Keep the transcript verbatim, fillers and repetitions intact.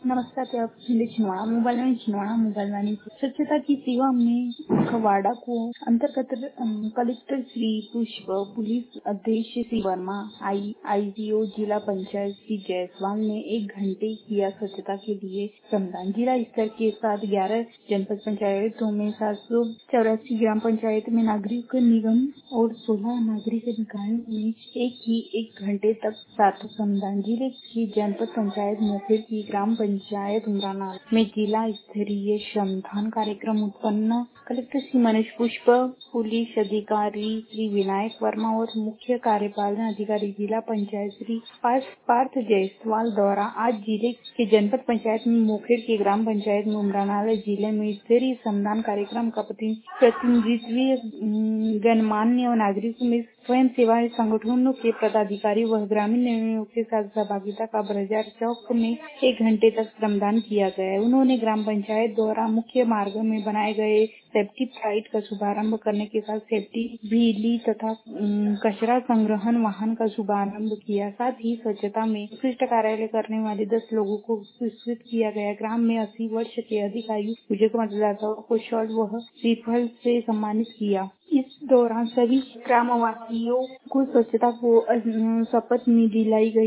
नमस्कार ते आप हिंदी छिंदवाड़ा मोबाइल में छिंदवाड़ा मोबाइल वाणी स्वच्छता की सेवा में खवाड़ा को अंतर्गत अम, कलेक्टर श्री पुष्प, पुलिस अध्यक्ष श्री वर्मा, आई आईजीओ जिला पंचायत श्री जायसवाल ने एक घंटे किया स्वच्छता के लिए श्रमदान। जिला स्तर के साथ ग्यारह जनपद पंचायतों में सात सौ चौरासी ग्राम पंचायत में नागरिक निगम और सोलह नागरिक निकायों में एक ही एक घंटे तक सार्थक श्रमदान। जिले की जनपद पंचायत मुखेड़ की ग्राम पंचायत उमराना में जिला स्तरीय श्रमदान कार्यक्रम उत्पन्न कलेक्टर श्री मनीष पुष्प, पुलिस अधिकारी श्री विनायक वर्मा और मुख्य कार्यपालन अधिकारी जिला पंचायत श्री पार्थ जायसवाल द्वारा आज जिले के जनपद पंचायत में मुखेड़ की ग्राम पंचायत में उमराना जिले में स्तरीय श्रमदान कार्यक्रम का प्रतिनिधित्व गणमान्य नागरिकों में स्वयं सेवा संगठनों के पदाधिकारी व ग्रामीण निर्णयों के साथ सहभागिता का बाजार चौक में एक घंटे तक श्रमदान किया गया। उन्होंने ग्राम पंचायत द्वारा मुख्य मार्ग में बनाए गए सेफ्टी पाइट का शुभारंभ करने के साथ सेफ्टी भीली तथा कचरा संग्रहण वाहन का शुभारंभ किया। साथ ही स्वच्छता में उत्कृष्ट कार्य करने वाले दस लोगों को पुरस्कृत किया गया। ग्राम में अस्सी वर्ष के अधिक आयु बुजुर्ग मतदाताओं को शॉल व श्रीफल से सम्मानित किया। इस दौरान सभी ग्रामवासियों को स्वच्छता को शपथ में दिलाई गई।